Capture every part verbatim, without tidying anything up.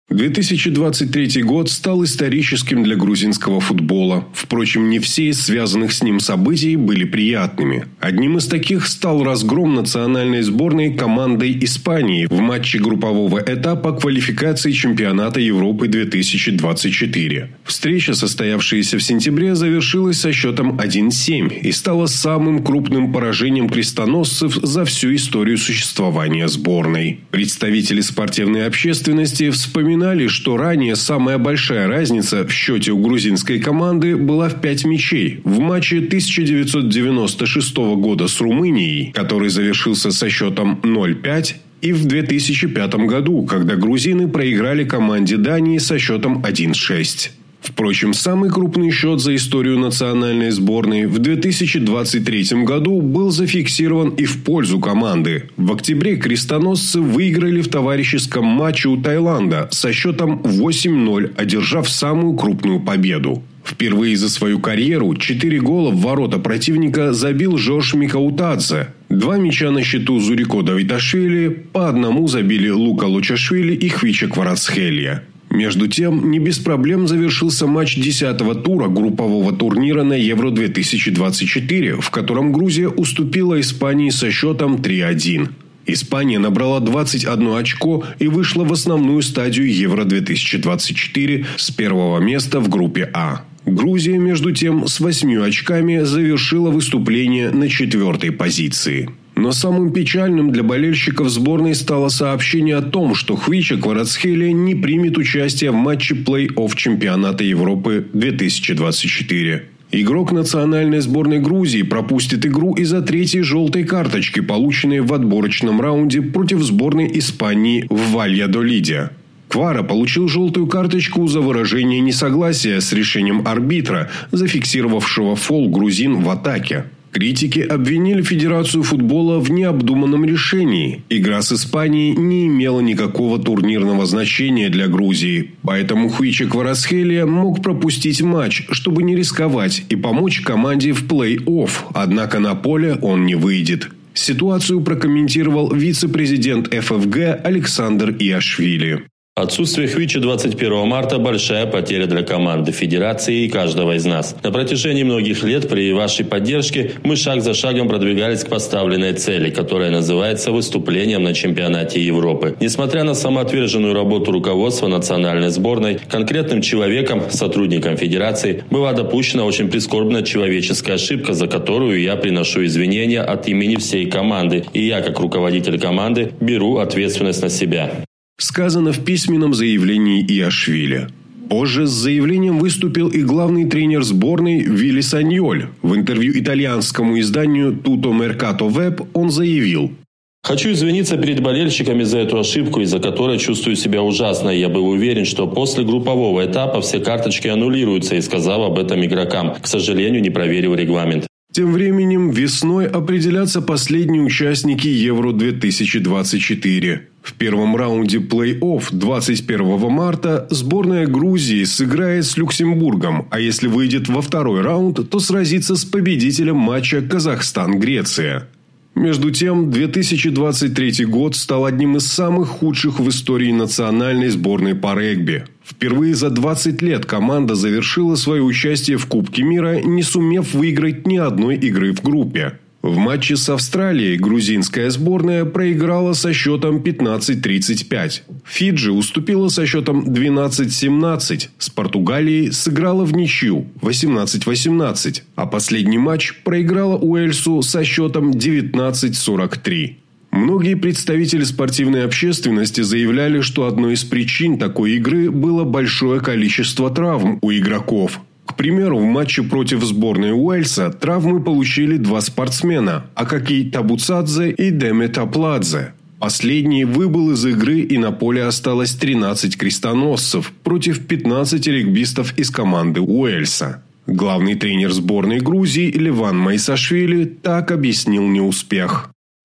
две тысячи двадцать третий год стал историческим для грузинского футбола. Впрочем, не все из связанных с ним событий были приятными. Одним из таких стал разгром национальной сборной командой Испании в матче группового этапа квалификации чемпионата Европы две тысячи двадцать четыре. Встреча, состоявшаяся в сентябре, завершилась со счетом один семь и стала самым крупным поражением крестоносцев за всю историю существования сборной. Представители спортивной общественности вспоминали, что ранее самая большая разница в счете у грузинской команды была в пять мячей в матче тысяча девятьсот девяносто шестого года с Румынией, который завершился со счетом ноль пять, и в две тысячи пятом году, когда грузины проиграли команде Дании со счетом один шесть. Впрочем, самый крупный счет за историю национальной сборной в две тысячи двадцать третьем году был зафиксирован и в пользу команды. В октябре крестоносцы выиграли в товарищеском матче у Таиланда со счетом восемь ноль, одержав самую крупную победу. Впервые за свою карьеру четыре гола в ворота противника забил Жорж Микаутадзе. Два мяча на счету Зурико Давидашвили, по одному забили Лука Лучашвили и Хвича Кварацхелия. Между тем, не без проблем завершился матч десятого тура группового турнира на Евро две тысячи двадцать четыре, в котором Грузия уступила Испании со счетом три один. Испания набрала двадцать одно очко и вышла в основную стадию Евро две тысячи двадцать четыре с первого места в группе А. Грузия, между тем, с восьмью очками завершила выступление на четвертой позиции. Но самым печальным для болельщиков сборной стало сообщение о том, что Хвича Кварацхелия не примет участие в матче плей-офф чемпионата Европы две тысячи двадцать четыре. Игрок национальной сборной Грузии пропустит игру из-за третьей желтой карточки, полученной в отборочном раунде против сборной Испании в Вальядолиде. Квара получил желтую карточку за выражение несогласия с решением арбитра, зафиксировавшего фол грузин в атаке. Критики обвинили Федерацию футбола в необдуманном решении. Игра с Испанией не имела никакого турнирного значения для Грузии. Поэтому Хвича Кварацхелия мог пропустить матч, чтобы не рисковать и помочь команде в плей-офф. Однако на поле он не выйдет. Ситуацию прокомментировал вице-президент эф эф гэ Александр Иашвили. Отсутствие Хвича двадцать первого марта – большая потеря для команды, федерации и каждого из нас. На протяжении многих лет при вашей поддержке мы шаг за шагом продвигались к поставленной цели, которая называется выступлением на чемпионате Европы. Несмотря на самоотверженную работу руководства национальной сборной, конкретным человеком, сотрудником федерации, была допущена очень прискорбная человеческая ошибка, за которую я приношу извинения от имени всей команды. И я, как руководитель команды, беру ответственность на себя. Сказано в письменном заявлении Иашвили. Позже с заявлением выступил и главный тренер сборной Вилли Саньоль. В интервью итальянскому изданию Tutto Mercato Web он заявил: «Хочу извиниться перед болельщиками за эту ошибку, из-за которой чувствую себя ужасно. Я был уверен, что после группового этапа все карточки аннулируются, и сказал об этом игрокам. К сожалению, не проверил регламент». Тем временем весной определятся последние участники Евро две тысячи двадцать четыре. В первом раунде плей-офф двадцать первого марта сборная Грузии сыграет с Люксембургом, а если выйдет во второй раунд, то сразится с победителем матча Казахстан-Греция. Между тем, две тысячи двадцать третий год стал одним из самых худших в истории национальной сборной по регби. Впервые за двадцать лет команда завершила свое участие в Кубке мира, не сумев выиграть ни одной игры в группе. В матче с Австралией грузинская сборная проиграла со счетом пятнадцать тридцать пять. Фиджи уступила со счетом двенадцать семнадцать. С Португалией сыграла в ничью восемнадцать восемнадцать. А последний матч проиграла Уэльсу со счетом девятнадцать сорок три. Многие представители спортивной общественности заявляли, что одной из причин такой игры было большое количество травм у игроков. К примеру, в матче против сборной Уэльса травмы получили два спортсмена – Акакий Табуцадзе и Демет Апладзе. Последний выбыл из игры, и на поле осталось тринадцать крестоносцев против пятнадцати регбистов из команды Уэльса. Главный тренер сборной Грузии Леван Майсашвили так объяснил неуспех.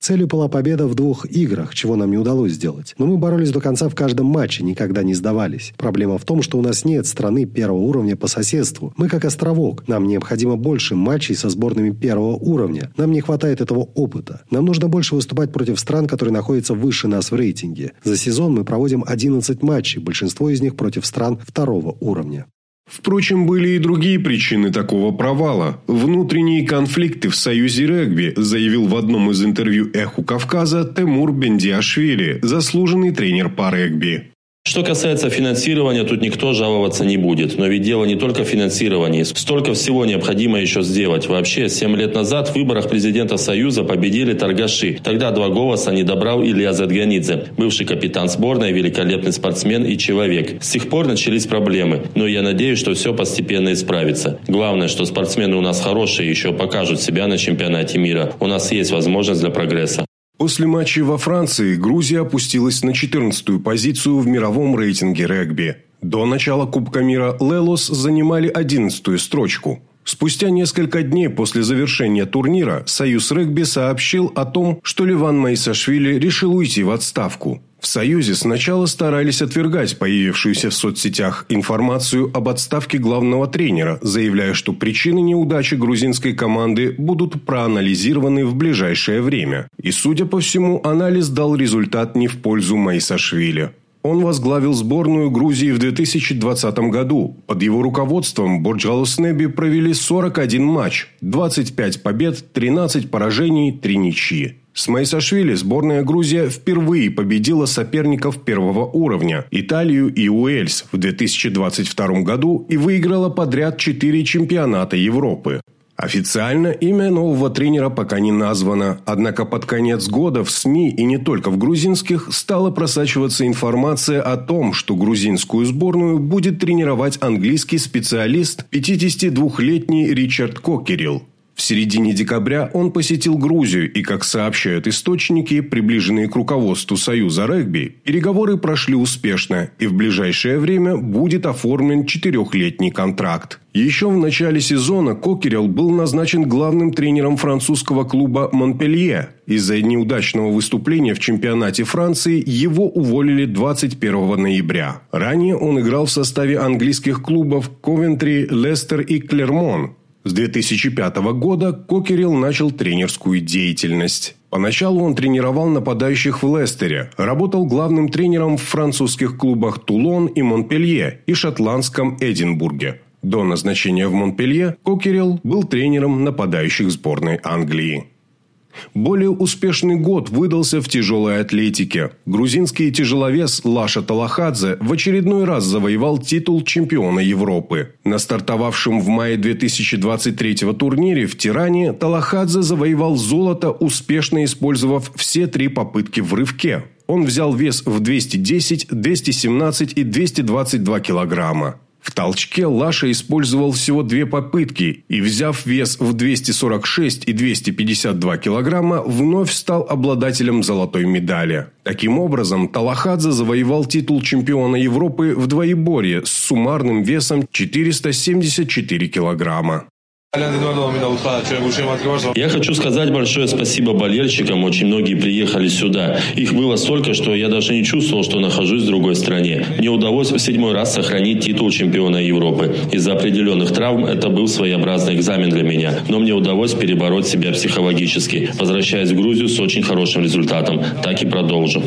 Целью была победа в двух играх, чего нам не удалось сделать. Но мы боролись до конца в каждом матче, никогда не сдавались. Проблема в том, что у нас нет страны первого уровня по соседству. Мы как островок. Нам необходимо больше матчей со сборными первого уровня. Нам не хватает этого опыта. Нам нужно больше выступать против стран, которые находятся выше нас в рейтинге. За сезон мы проводим одиннадцать матчей, большинство из них против стран второго уровня. Впрочем, были и другие причины такого провала. Внутренние конфликты в Союзе регби, заявил в одном из интервью «Эху Кавказа» Тимур Бендиашвили, заслуженный тренер по регби. Что касается финансирования, тут никто жаловаться не будет. Но ведь дело не только в финансировании. Столько всего необходимо еще сделать. Вообще, семь лет назад в выборах президента Союза победили торгаши. Тогда два голоса не добрал Илья Задганидзе, бывший капитан сборной, великолепный спортсмен и человек. С тех пор начались проблемы. Но я надеюсь, что все постепенно исправится. Главное, что спортсмены у нас хорошие, еще покажут себя на чемпионате мира. У нас есть возможность для прогресса. После матчей во Франции Грузия опустилась на четырнадцатую позицию в мировом рейтинге регби. До начала Кубка мира Лелос занимали одиннадцатую строчку. Спустя несколько дней после завершения турнира Союз регби сообщил о том, что Леван Маисашвили решил уйти в отставку. В Союзе сначала старались отвергать появившуюся в соцсетях информацию об отставке главного тренера, заявляя, что причины неудачи грузинской команды будут проанализированы в ближайшее время. И, судя по всему, анализ дал результат не в пользу Маисашвили. Он возглавил сборную Грузии в две тысячи двадцатом году. Под его руководством Борджалуснеби провели сорок один матч, двадцать пять побед, тринадцать поражений, три ничьи. С Маисашвили сборная Грузия впервые победила соперников первого уровня – Италию и Уэльс в две тысячи двадцать втором году и выиграла подряд четыре чемпионата Европы. Официально имя нового тренера пока не названо, однако под конец года в СМИ и не только в грузинских стала просачиваться информация о том, что грузинскую сборную будет тренировать английский специалист пятидесятидвухлетний Ричард Кокерилл. В середине декабря он посетил Грузию и, как сообщают источники, приближенные к руководству Союза регби, переговоры прошли успешно и в ближайшее время будет оформлен четырехлетний контракт. Еще в начале сезона Кокерилл был назначен главным тренером французского клуба «Монпелье». Из-за неудачного выступления в чемпионате Франции его уволили двадцать первого ноября. Ранее он играл в составе английских клубов «Ковентри», «Лестер» и «Клермон». С две тысячи пятого года Кокерилл начал тренерскую деятельность. Поначалу он тренировал нападающих в Лестере, работал главным тренером в французских клубах «Тулон» и «Монпелье» и шотландском «Эдинбурге». До назначения в Монпелье Кокерилл был тренером нападающих сборной Англии. Более успешный год выдался в тяжелой атлетике. Грузинский тяжеловес Лаша Талахадзе в очередной раз завоевал титул чемпиона Европы. На стартовавшем в мае две тысячи двадцать третьего турнире в Тиране Талахадзе завоевал золото, успешно использовав все три попытки в рывке. Он взял вес в двести десять, двести семнадцать и двести двадцать два килограмма. В толчке Лаша использовал всего две попытки и, взяв вес в двести сорок шесть и двести пятьдесят два килограмма, вновь стал обладателем золотой медали. Таким образом, Талахадзе завоевал титул чемпиона Европы в двоеборье с суммарным весом четыреста семьдесят четыре килограмма. Я хочу сказать большое спасибо болельщикам. Очень многие приехали сюда. Их было столько, что я даже не чувствовал, что нахожусь в другой стране. Мне удалось в седьмой раз сохранить титул чемпиона Европы. Из-за определенных травм это был своеобразный экзамен для меня. Но мне удалось перебороть себя психологически. Возвращаясь в Грузию с очень хорошим результатом. Так и продолжим.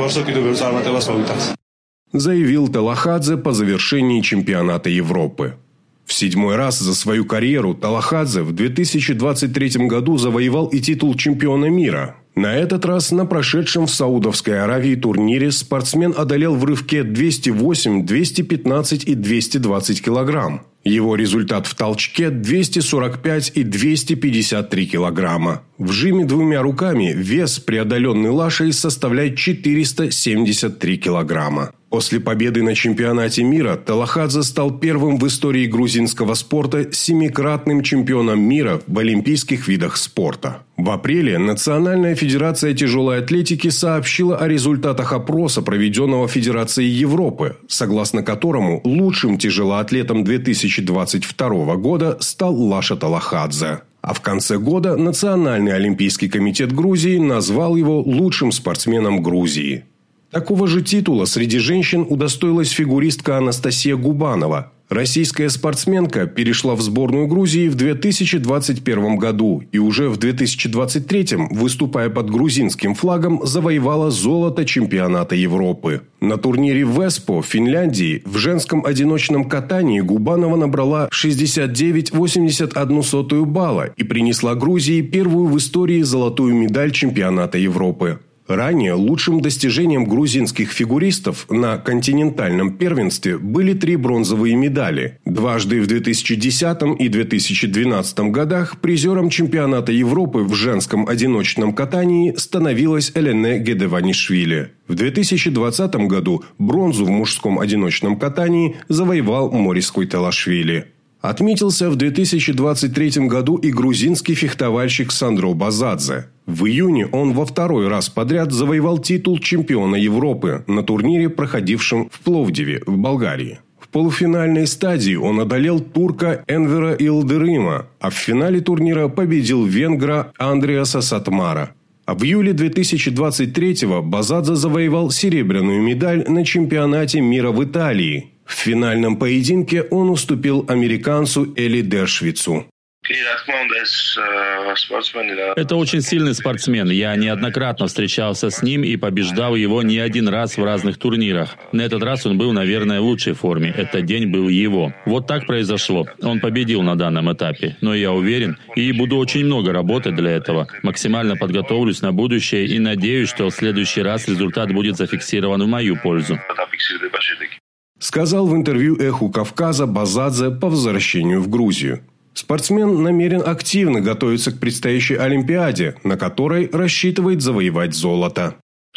Заявил Талахадзе по завершении чемпионата Европы. В седьмой раз за свою карьеру Талахадзе в две тысячи двадцать третьем году завоевал и титул чемпиона мира. На этот раз на прошедшем в Саудовской Аравии турнире спортсмен одолел в рывке двести восемь, двести пятнадцать и двести двадцать килограмм. Его результат в толчке – двести сорок пять и двести пятьдесят три килограмма. В жиме двумя руками вес, преодоленный Лашей, составляет четыреста семьдесят три килограмма. После победы на чемпионате мира Талахадзе стал первым в истории грузинского спорта семикратным чемпионом мира в олимпийских видах спорта. В апреле Национальная федерация тяжелой атлетики сообщила о результатах опроса, проведенного Федерацией Европы, согласно которому лучшим тяжелоатлетом две тысячи двадцать второго года стал Лаша Талахадзе. А в конце года Национальный олимпийский комитет Грузии назвал его лучшим спортсменом Грузии. Такого же титула среди женщин удостоилась фигуристка Анастасия Губанова. Российская спортсменка перешла в сборную Грузии в две тысячи двадцать первом году и уже в две тысячи двадцать третьем, выступая под грузинским флагом, завоевала золото чемпионата Европы. На турнире в Эспо, Финляндии, в женском одиночном катании Губанова набрала шестьдесят девять целых восемьдесят одну сотую балла и принесла Грузии первую в истории золотую медаль чемпионата Европы. Ранее лучшим достижением грузинских фигуристов на континентальном первенстве были три бронзовые медали. Дважды в две тысячи десятом и две тысячи двенадцатом годах призером чемпионата Европы в женском одиночном катании становилась Элене Гедеванишвили. В две тысячи двадцатом году бронзу в мужском одиночном катании завоевал Морис Койтелашвили. Отметился в две тысячи двадцать третьем году и грузинский фехтовальщик Сандро Базадзе. В июне он во второй раз подряд завоевал титул чемпиона Европы на турнире, проходившем в Пловдиве, в Болгарии. В полуфинальной стадии он одолел турка Энвера Илдырыма, а в финале турнира победил венгра Андреаса Сатмара. А в июле две тысячи двадцать третьего Базадзе завоевал серебряную медаль на чемпионате мира в Италии. В финальном поединке он уступил американцу Эли Дершвицу. Это очень сильный спортсмен. Я неоднократно встречался с ним и побеждал его не один раз в разных турнирах. На этот раз он был, наверное, в лучшей форме. Этот день был его. Вот так произошло. Он победил на данном этапе. Но я уверен и буду очень много работать для этого. Максимально подготовлюсь на будущее и надеюсь, что в следующий раз результат будет зафиксирован в мою пользу. Сказал в интервью «Эху Кавказа» Базадзе по возвращению в Грузию. Спортсмен намерен активно готовиться к предстоящей Олимпиаде, на которой рассчитывает завоевать золото.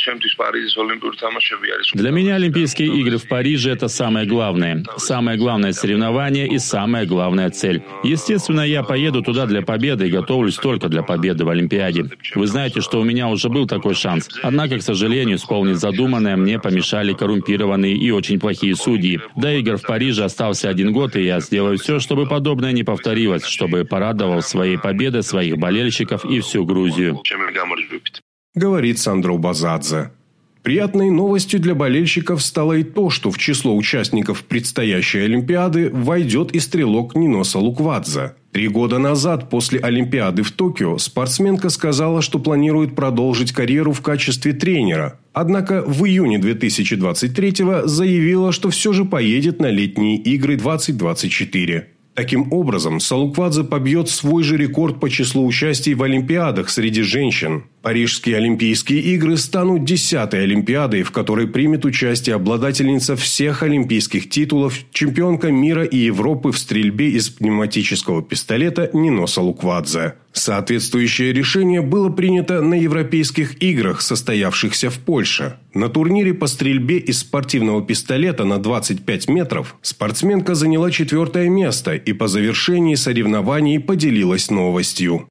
Для меня Олимпийские игры в Париже – это самое главное. Самое главное соревнование и самая главная цель. Естественно, я поеду туда для победы и готовлюсь только для победы в Олимпиаде. Вы знаете, что у меня уже был такой шанс. Однако, к сожалению, исполнить задуманное мне помешали коррумпированные и очень плохие судьи. До игр в Париже остался один год, и я сделаю все, чтобы подобное не повторилось, чтобы порадовал своей победой своих болельщиков и всю Грузию. Говорит Сандро Базадзе. Приятной новостью для болельщиков стало и то, что в число участников предстоящей Олимпиады войдет и стрелок Ниноса Луквадзе. Три года назад, после Олимпиады в Токио, спортсменка сказала, что планирует продолжить карьеру в качестве тренера. Однако в июне две тысячи двадцать третьего заявила, что все же поедет на летние игры двадцать двадцать четыре. Таким образом, Салуквадзе побьет свой же рекорд по числу участий в Олимпиадах среди женщин. Парижские Олимпийские игры станут десятой Олимпиадой, в которой примет участие обладательница всех олимпийских титулов, чемпионка мира и Европы в стрельбе из пневматического пистолета Ниноса Луквадзе. Соответствующее решение было принято на Европейских играх, состоявшихся в Польше. На турнире по стрельбе из спортивного пистолета на двадцать пять метров спортсменка заняла четвертое место и по завершении соревнований поделилась новостью.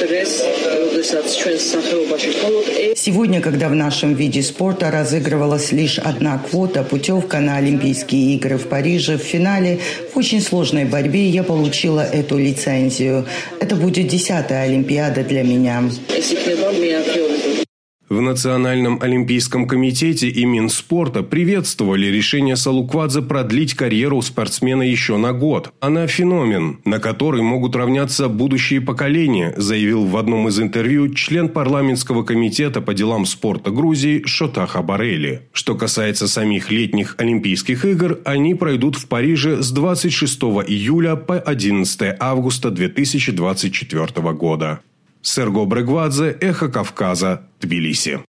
Сегодня, когда в нашем виде спорта разыгрывалась лишь одна квота, путевка на Олимпийские игры в Париже, в финале, в очень сложной борьбе я получила эту лицензию. Это будет десятая Олимпиада для меня. В Национальном олимпийском комитете и Минспорта приветствовали решение Салуквадзе продлить карьеру спортсмена еще на год. Она феномен, на который могут равняться будущие поколения, заявил в одном из интервью член парламентского комитета по делам спорта Грузии Шота Хабарели. Что касается самих летних Олимпийских игр, они пройдут в Париже с двадцать шестого июля по одиннадцатого августа две тысячи двадцать четвёртого года. Серго Брегвадзе, Эхо Кавказа, Тбилиси.